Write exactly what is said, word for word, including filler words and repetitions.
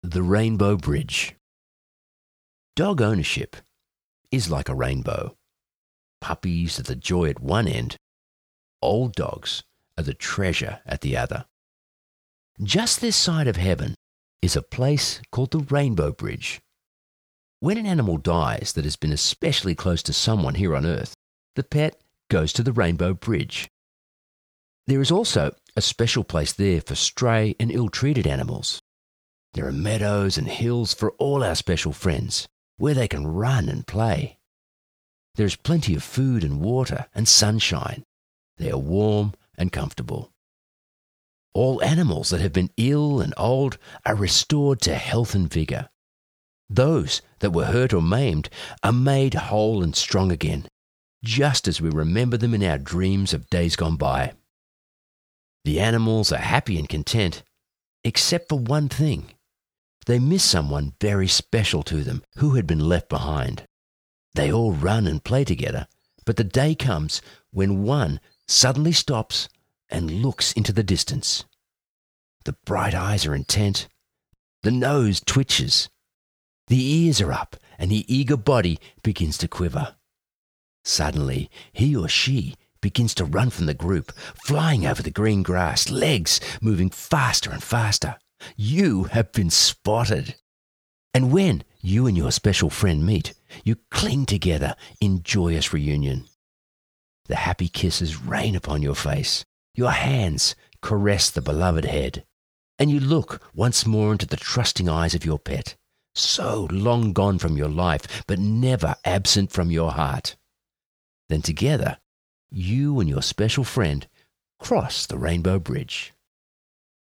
The Rainbow Bridge. Dog ownership is like a rainbow. Puppies are the joy at one end. Old dogs are the treasure at the other. Just this side of heaven is a place called the Rainbow Bridge. When an animal dies that has been especially close to someone here on earth, the pet goes to the Rainbow Bridge. There is also a special place there for stray and ill-treated animals. There are meadows and hills for all our special friends, where they can run and play. There is plenty of food and water and sunshine. They are warm and comfortable. All animals that have been ill and old are restored to health and vigour. Those that were hurt or maimed are made whole and strong again, just as we remember them in our dreams of days gone by. The animals are happy and content, except for one thing. They miss someone very special to them who had been left behind. They all run and play together, but the day comes when one suddenly stops and looks into the distance. The bright eyes are intent. The nose twitches. The ears are up, and the eager body begins to quiver. Suddenly, he or she begins to run from the group, flying over the green grass, legs moving faster and faster. You have been spotted. And when you and your special friend meet, you cling together in joyous reunion. The happy kisses rain upon your face. Your hands caress the beloved head. And you look once more into the trusting eyes of your pet, so long gone from your life, but never absent from your heart. Then together, you and your special friend cross the Rainbow Bridge.